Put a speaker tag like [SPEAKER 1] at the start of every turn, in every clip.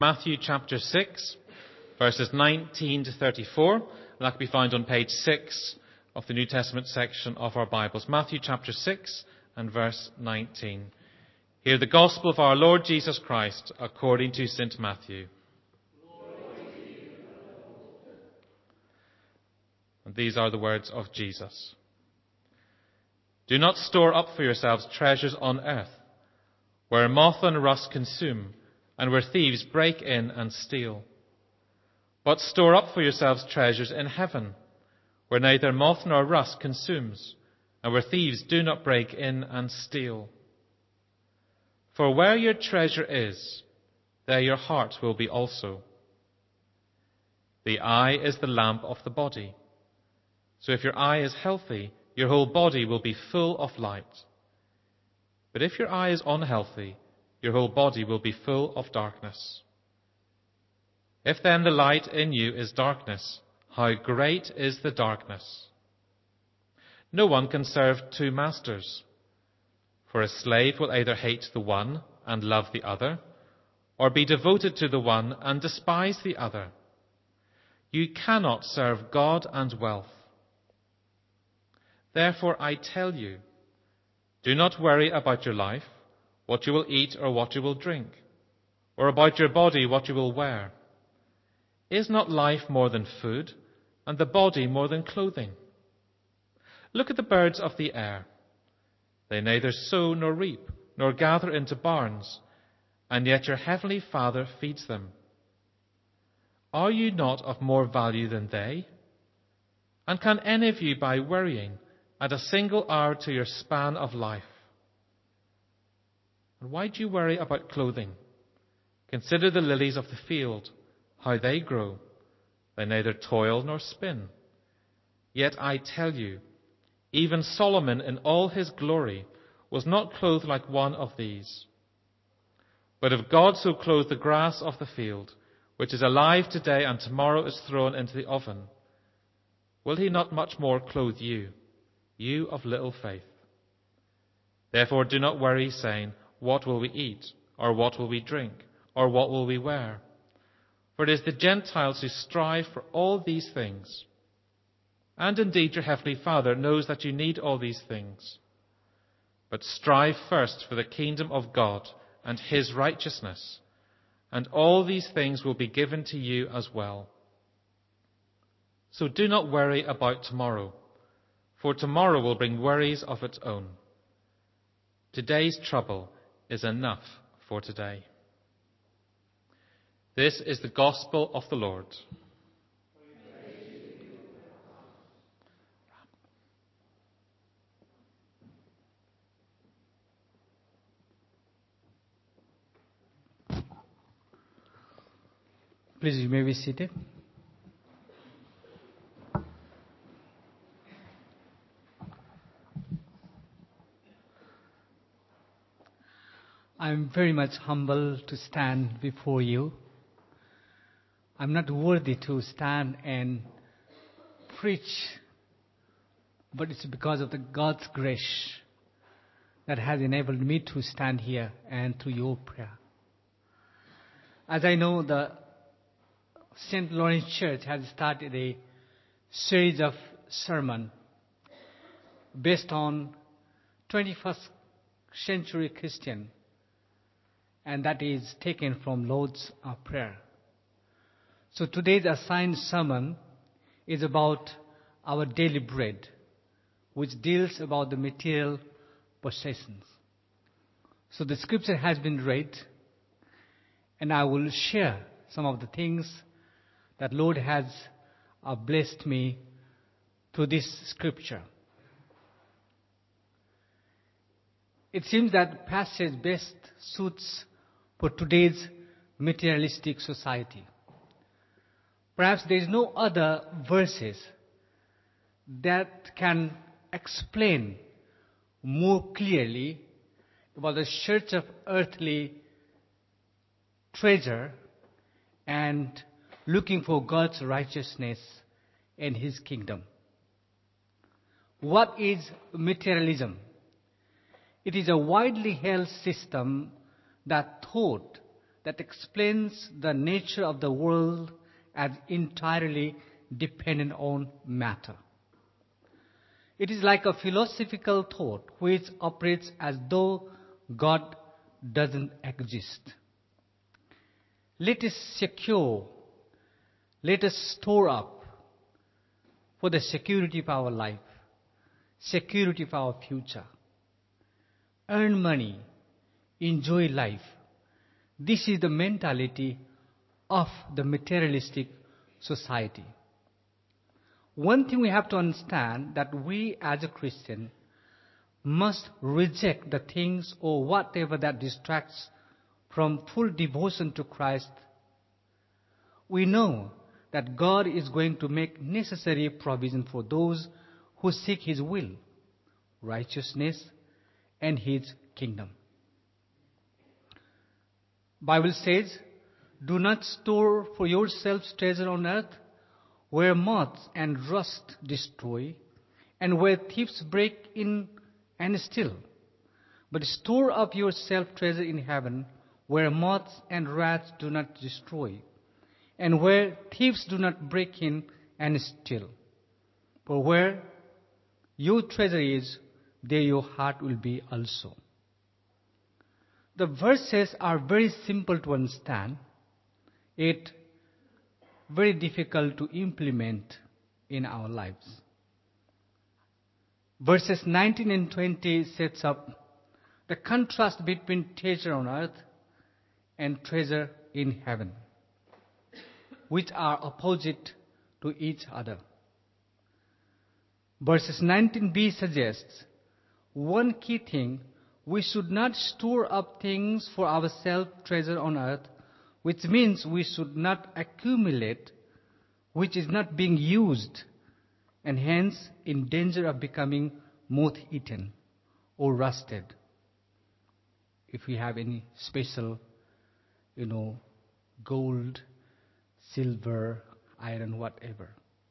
[SPEAKER 1] Matthew chapter 6, verses 19 to 34. And that can be found on page 6 of the New Testament section of our Bibles. Matthew chapter 6 and verse 19. Hear the gospel of our Lord Jesus Christ according to St. Matthew. And these are the words of Jesus. Do not store up for yourselves treasures on earth, where moth and rust consume, and where thieves break in and steal. But store up for yourselves treasures in heaven, where neither moth nor rust consumes, and where thieves do not break in and steal. For where your treasure is, there your heart will be also. The eye is the lamp of the body. So if your eye is healthy, your whole body will be full of light. But if your eye is unhealthy, your whole body will be full of darkness. If then the light in you is darkness, how great is the darkness! No one can serve two masters, for a slave will either hate the one and love the other, or be devoted to the one and despise the other. You cannot serve God and wealth. Therefore I tell you, do not worry about your life, what you will eat or what you will drink, or about your body, what you will wear. Is not life more than food, and the body more than clothing? Look at the birds of the air. They neither sow nor reap, nor gather into barns, and yet your heavenly Father feeds them. Are you not of more value than they? And can any of you, by worrying, add a single hour to your span of life? And why do you worry about clothing? Consider the lilies of the field, how they grow. They neither toil nor spin. Yet I tell you, even Solomon in all his glory was not clothed like one of these. But if God so clothed the grass of the field, which is alive today and tomorrow is thrown into the oven, will he not much more clothe you, you of little faith? Therefore do not worry, saying, what will we eat, or what will we drink, or what will we wear? For it is the Gentiles who strive for all these things. And indeed your heavenly Father knows that you need all these things. But strive first for the kingdom of God and his righteousness, and all these things will be given to you as well. So do not worry about tomorrow, for tomorrow will bring worries of its own. Today's trouble is enough for today. This is the gospel of the Lord.
[SPEAKER 2] Please, you may be seated. I am very much humbled to stand before you. I'm not worthy to stand and preach, but it's because of the God's grace that has enabled me to stand here and through your prayer. As I know, the St. Lawrence Church has started a series of sermons based on 21st century Christian, and that is taken from Lord's Prayer. So today's assigned sermon is about our daily bread, which deals about the material possessions. So the scripture has been read, and I will share some of the things that Lord has blessed me through this scripture. It seems that passage best suits for today's materialistic society. Perhaps there is no other verses that can explain more clearly about the search of earthly treasure and looking for God's righteousness and his kingdom. What is materialism? It is a widely held system that taught that explains the nature of the world as entirely dependent on matter. It is like a philosophical thought which operates as though God doesn't exist. Let us secure, let us store up for the security of our life, security of our future. Earn money, enjoy life. This is the mentality of the materialistic society. One thing we have to understand that we as a Christian must reject the things or whatever that distracts from full devotion to Christ. We know that God is going to make necessary provision for those who seek His will, righteousness, and His kingdom. Bible says, "Do not store for yourselves treasure on earth, where moths and rust destroy, and where thieves break in and steal. But store up yourself treasure in heaven, where moths and rats do not destroy, and where thieves do not break in and steal. For where your treasure is, there your heart will be also." The verses are very simple to understand, yet very difficult to implement in our lives. Verses 19 and 20 sets up the contrast between treasure on earth and treasure in heaven, which are opposite to each other. Verses 19b suggests one key thing: we should not store up things for ourselves, treasure on earth, which means we should not accumulate which is not being used, and hence in danger of becoming moth-eaten or rusted. If we have any special, gold, silver, iron, whatever.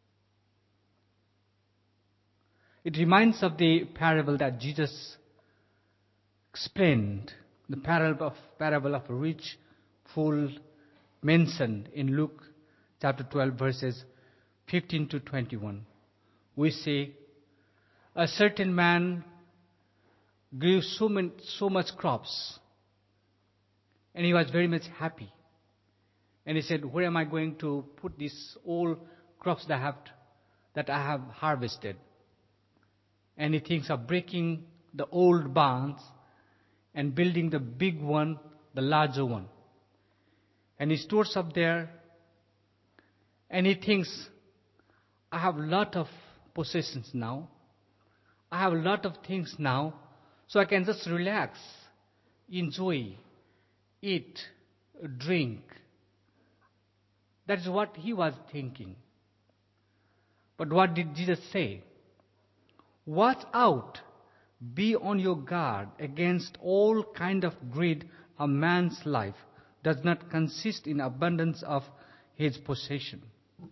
[SPEAKER 2] It reminds of the parable that Jesus explained, the parable of a rich fool mentioned in Luke chapter 12, verses 15 to 21. We see a certain man grew so much crops, and he was very much happy. And he said, "Where am I going to put these all crops that I have harvested?" And he thinks of breaking the old barns and building the big one, the larger one. And he stores up there, and he thinks, "I have a lot of possessions now. I have a lot of things now, so I can just relax, enjoy, eat, drink." That's what he was thinking. But what did Jesus say? "Watch out, be on your guard against all kind of greed. A man's life does not consist in abundance of his possession."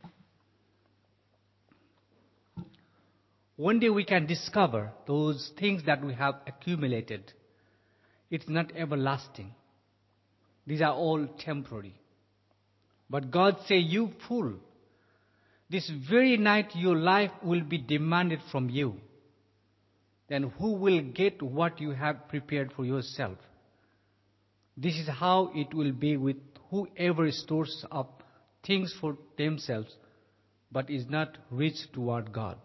[SPEAKER 2] One day we can discover those things that we have accumulated. It's not everlasting. These are all temporary. But God say, "You fool, this very night your life will be demanded from you. Then who will get what you have prepared for yourself?" This is how it will be with whoever stores up things for themselves, but is not rich toward God.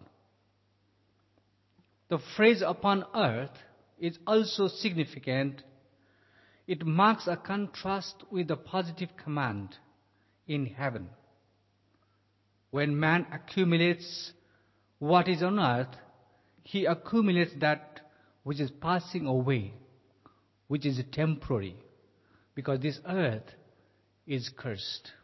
[SPEAKER 2] The phrase "upon earth" is also significant. It marks a contrast with the positive command in heaven. When man accumulates what is on earth, he accumulates that which is passing away, which is temporary, because this earth is cursed.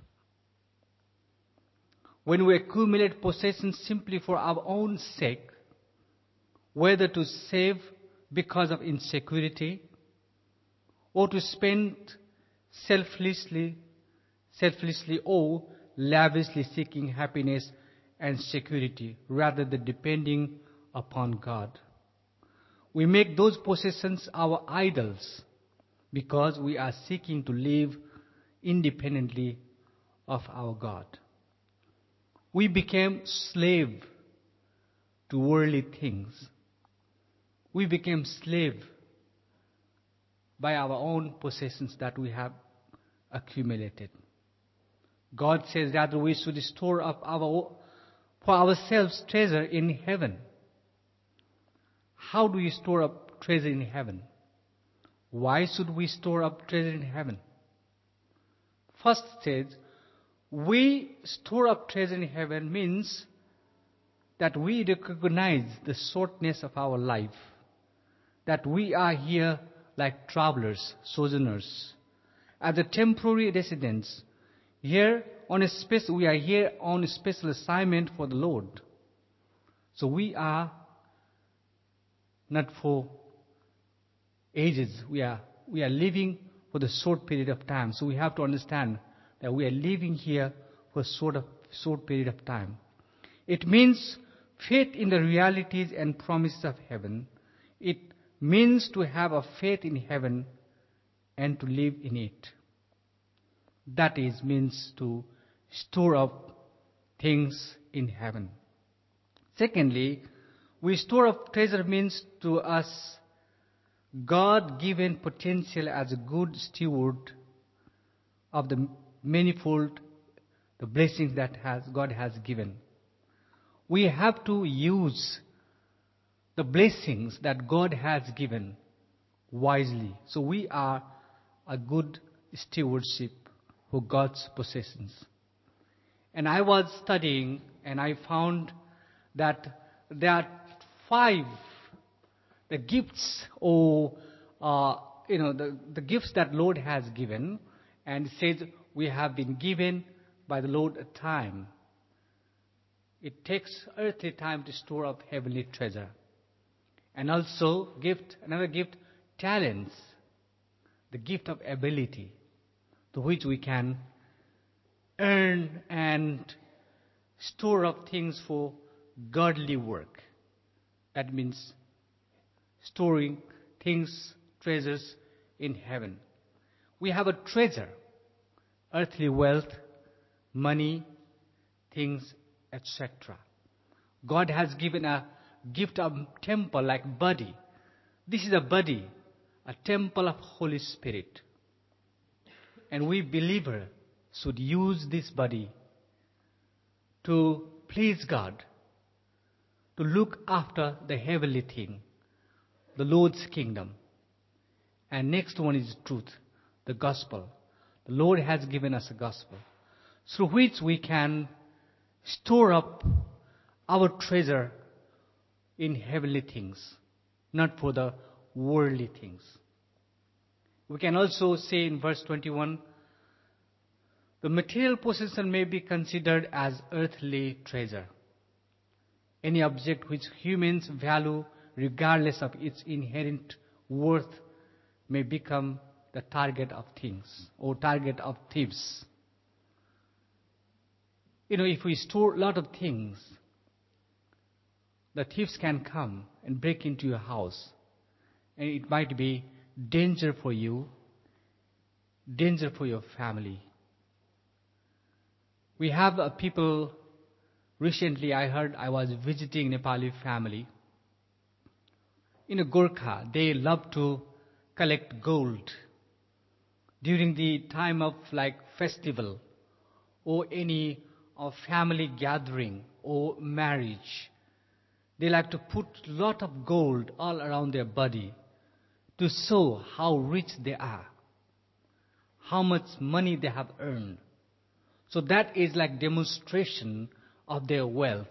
[SPEAKER 2] When we accumulate possessions simply for our own sake, whether to save because of insecurity or to spend selflessly or lavishly seeking happiness and security rather than depending upon God, we make those possessions our idols because we are seeking to live independently of our God. We became slave to worldly things. We became slave by our own possessions that we have accumulated. God says that we should store up for ourselves treasure in heaven. How do we store up treasure in heaven? Why should we store up treasure in heaven? First says, we store up treasure in heaven means that we recognize the shortness of our life, that we are here like travelers, sojourners, as a temporary residents. We are here on a special assignment for the Lord. So we are not for ages. We are living for the short period of time. So we have to understand that we are living here for a short period of time. It means faith in the realities and promises of heaven. It means to have a faith in heaven and to live in it. That means to store up things in heaven. Secondly, we store up treasure means to us God-given potential as a good steward of the manifold the blessings that God has given. We have to use the blessings that God has given wisely. So we are a good stewardship for God's possessions. And I was studying and I found that there are 5 the gifts or the gifts that Lord has given, and it says we have been given by the Lord a time. It takes earthly time to store up heavenly treasure. And also another gift, talents, the gift of ability, to which we can earn and store up things for godly work. That means storing things, treasures in heaven. We have a treasure, earthly wealth, money, things, etc. God has given a gift of temple like body. This is a body, a temple of Holy Spirit. And we believers should use this body to please God, to look after the heavenly thing, the Lord's kingdom. And next one is truth, the gospel. The Lord has given us a gospel through which we can store up our treasure in heavenly things, not for the worldly things. We can also say in verse 21, the material possession may be considered as earthly treasure. Any object which humans value regardless of its inherent worth may become the target of things or target of thieves. If we store a lot of things, the thieves can come and break into your house, and it might be danger for you, danger for your family. We have people, recently I was visiting Nepali family. In Gorkha, they love to collect gold during the time of festival or any family gathering or marriage. They like to put a lot of gold all around their body to show how rich they are, how much money they have earned. So that is like demonstration of their wealth.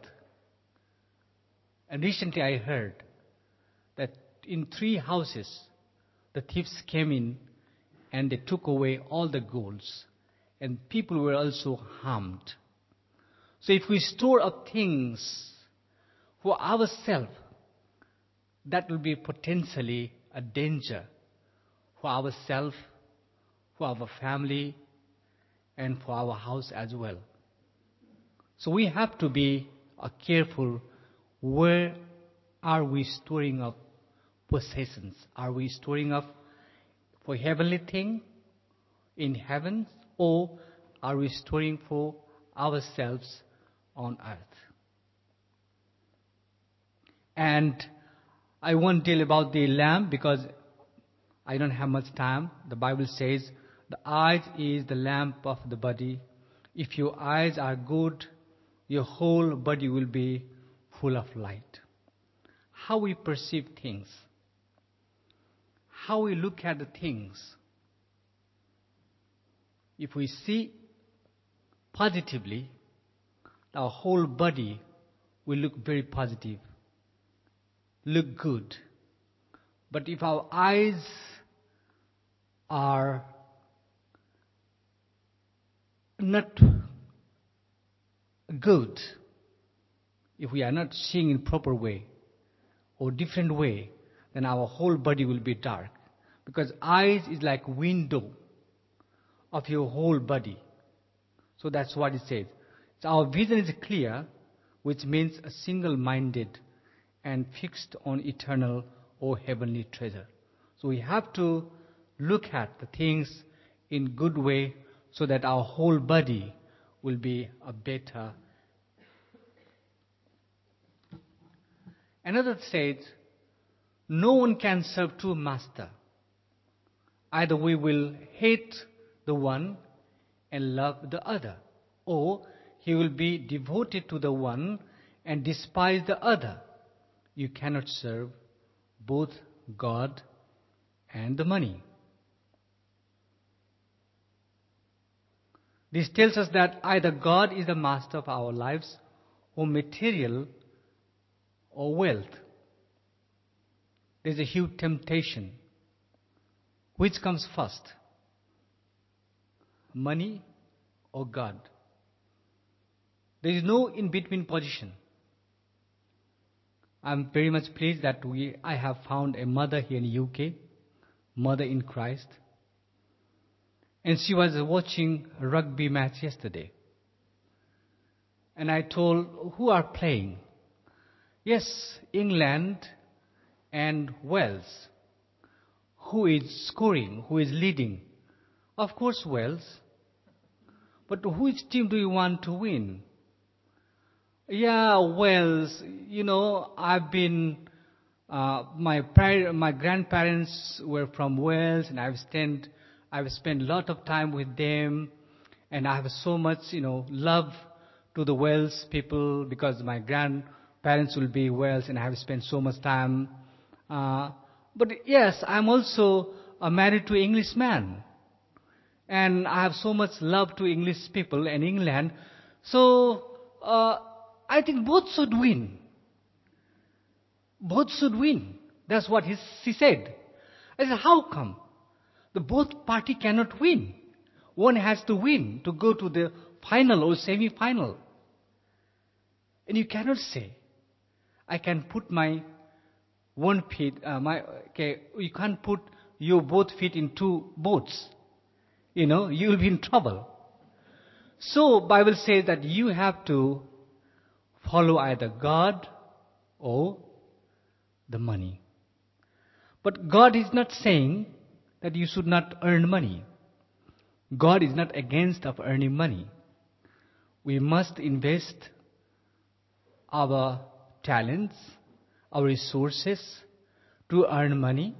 [SPEAKER 2] And recently I heard that in 3 houses, the thieves came in and they took away all the golds, and people were also harmed. So if we store up things for ourselves, that will be potentially a danger for ourselves, for our family, and for our house as well. So we have to be careful. Where are we storing up possessions? Are we storing up for heavenly thing in heaven, or are we storing for ourselves on earth? And I won't tell about the lamp because I don't have much time. The Bible says the eyes is the lamp of the body. If your eyes are good, your whole body will be full of light. How we perceive things, how we look at the things. If we see positively, our whole body will look very positive, look good. But if our eyes are not good, if we are not seeing in proper way or different way, then our whole body will be dark. Because eyes is like window of your whole body. So that's what it says. So our vision is clear, which means a single-minded and fixed on eternal or heavenly treasure. So we have to look at the things in good way so that our whole body will be a better. Another says, no one can serve two masters. Either we will hate the one and love the other, or he will be devoted to the one and despise the other. You cannot serve both God and the money. This tells us that either God is the master of our lives, or material, or wealth. There's a huge temptation. Which comes first? Money or God? There is no in-between position. I'm very much pleased that I have found a mother here in UK, mother in Christ. And she was watching a rugby match yesterday. And I told, who are playing? Yes, England and Wales. Who is scoring? Who is leading? Of course, Wales. But which team do you want to win? Yeah, Wales. You know, I've been. My grandparents were from Wales, and I've spent a lot of time with them, and I have so much, love to the Wales people because my grandparents will be Wales, and I have spent so much time. But yes, I'm also married to an Englishman, and I have so much love to English people and England. So I think both should win. Both should win. That's what she said. I said, how come? The both party cannot win. One has to win to go to the final or semi-final. And you cannot say, I can put my one feet, you can't put your both feet in two boats. You will be in trouble. So Bible says that you have to follow either God or the money. But God is not saying that you should not earn money. God is not against of earning money. We must invest our talents, our resources to earn money.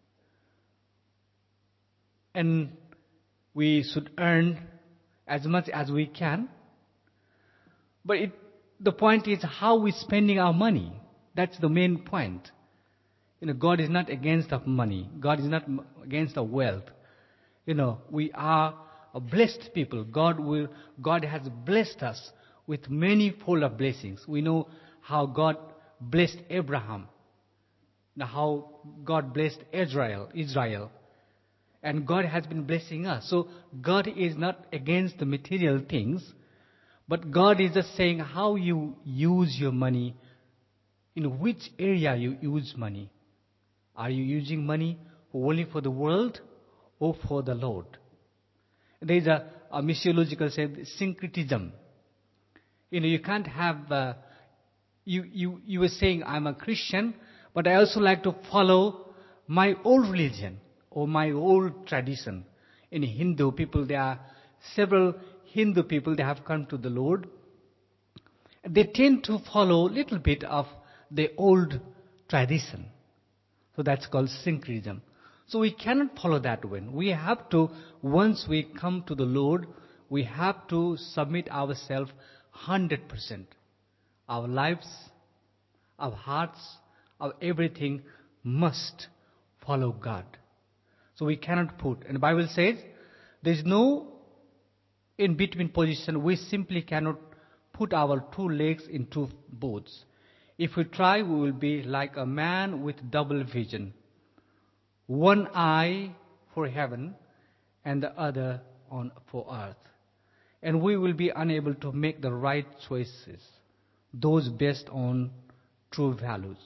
[SPEAKER 2] And we should earn as much as we can. But the point is how we're spending our money. That's the main point. God is not against of money. God is not against of wealth. We are a blessed people. God has blessed us with many fold of blessings. We know how God blessed Abraham. How God blessed Israel. And God has been blessing us. So God is not against the material things, but God is just saying how you use your money, in which area you use money. Are you using money only for the world or for the Lord? There is a missiological syncretism. You can't have, you were saying I'm a Christian, but I also like to follow my old religion or my old tradition. In Hindu, people, they are several Hindu people, they have come to the Lord. They tend to follow a little bit of the old tradition. So that's called syncretism. So we cannot follow that way. We have to, once we come to the Lord, we have to submit ourselves 100%. Our lives, our hearts, our everything must follow God. So we cannot put, and the Bible says, there is no in-between position. We simply cannot put our two legs in two boats. If we try, we will be like a man with double vision. One eye for heaven and the other for earth. And we will be unable to make the right choices, those based on true values.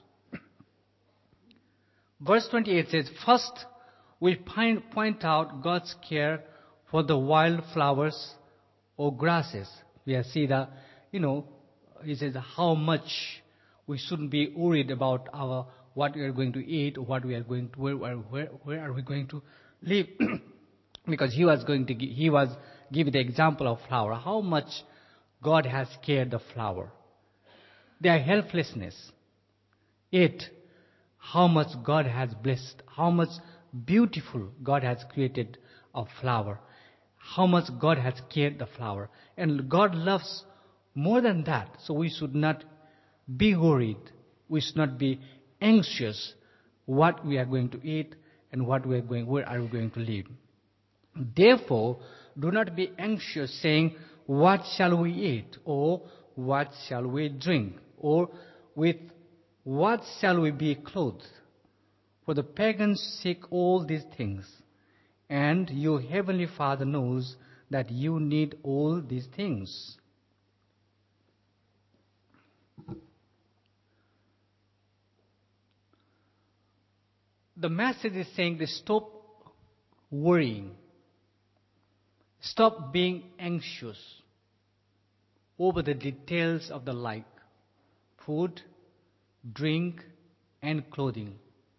[SPEAKER 2] Verse 28 says, first we point out God's care for the wildflowers or grasses. We see the, he says how much we shouldn't be worried about what we are going to eat, what we are going to, where are we going to live. Because he was giving the example of flower. How much God has cared the flower. Their helplessness. Yet, how much God has blessed, how much beautiful God has created a flower, how much God has cared the flower. And God loves more than that. So we should not be worried. We should not be anxious what we are going to eat and where are we going to live. Therefore, do not be anxious saying, what shall we eat? Or what shall we drink? Or with what shall we be clothed? For the pagans seek all these things, and your heavenly Father knows that you need all these things. The message is saying that stop worrying. Stop being anxious over the details of the life, food, drink, and clothing.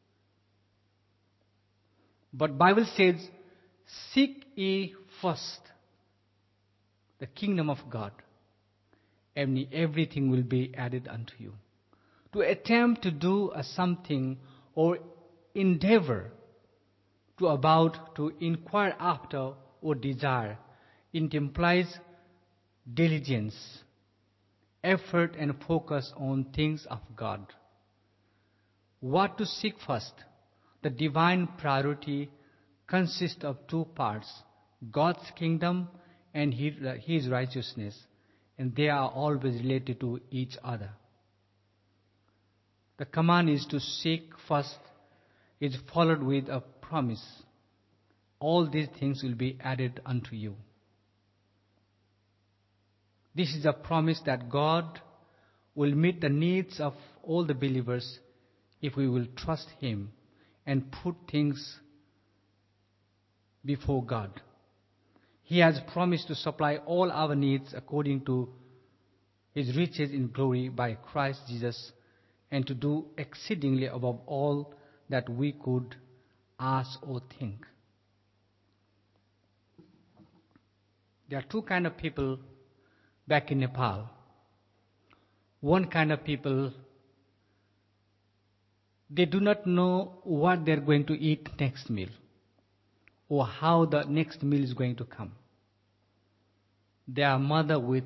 [SPEAKER 2] But Bible says, seek ye first the kingdom of God, and everything will be added unto you. To attempt to do something or endeavor to inquire after or desire, it implies diligence, effort, and focus on things of God. What to seek first? The divine priority consists of two parts, God's kingdom and His righteousness, and they are always related to each other. The command is to seek first, is followed with a promise. All these things will be added unto you. This is a promise that God will meet the needs of all the believers if we will trust Him and put things before God. He has promised to supply all our needs according to His riches in glory by Christ Jesus, and to do exceedingly above all that we could ask or think. There are two kinds of people back in Nepal. One kind of people, they do not know what they're going to eat next meal or how the next meal is going to come. They are mother with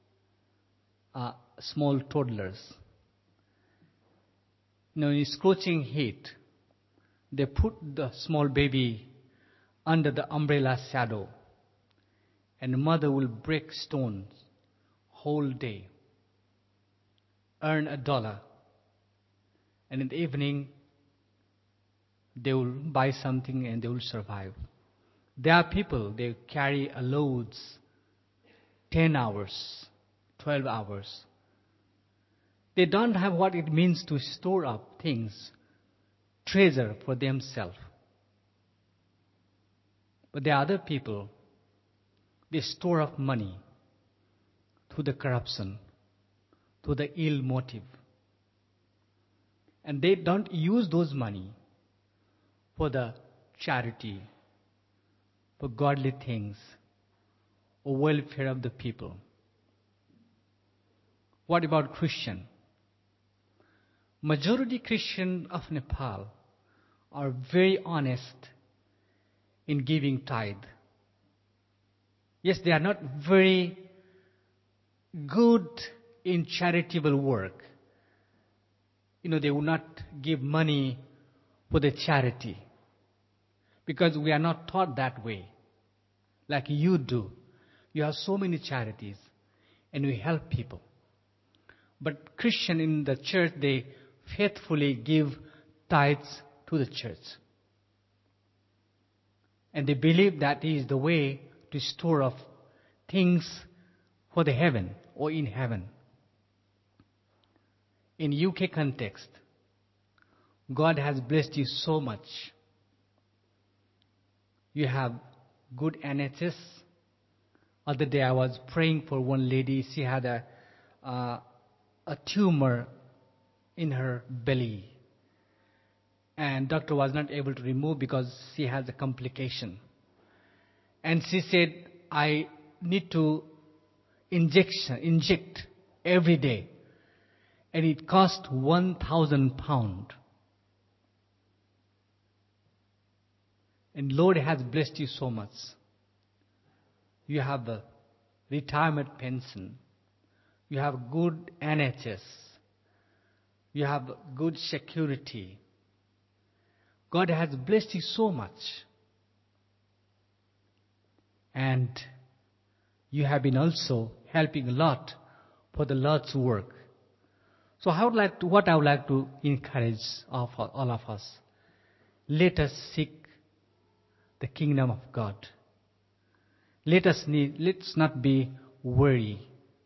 [SPEAKER 2] small toddlers. In scorching heat, they put the small baby under the umbrella shadow, and the mother will break stones whole day, earn $1, and in the evening they will buy something and they will survive. There are people, they carry loads 10 hours, 12 hours. They don't have what it means to store up things, treasure for themselves. But there are other people, they store up money through the corruption, through the ill motive. And they don't use those money for the charity, for godly things, or welfare of the people. What about Christian? Majority Christian of Nepal are very honest in giving tithe. Yes, they are not very good in charitable work. They will not give money for the charity because we are not taught that way like you do. You have so many charities and we help people. But Christian in the church, they faithfully give tithes to the church. And they believe that is the way to store up things for the heaven or in heaven. In UK context, God has blessed you so much. You have good NHS. Other day I was praying for one lady. She had a tumor in her belly. And doctor was not able to remove because she has a complication. And she said, I need to inject every day. And it cost £1,000. And Lord has blessed you so much. You have a retirement pension. You have good NHS. You have good security. God has blessed you so much. And you have been also helping a lot for the Lord's work. So what I would like to encourage all of us, let us seek the kingdom of God. Let's not be worried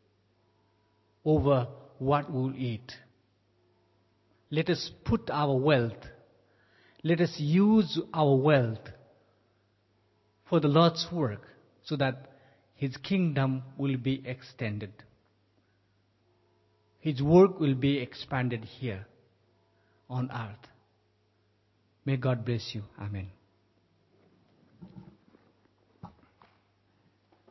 [SPEAKER 2] over what we'll eat. Let us put our wealth, let us use our wealth for the Lord's work so that His kingdom will be extended. His work will be expanded here on earth. May God bless you. Amen.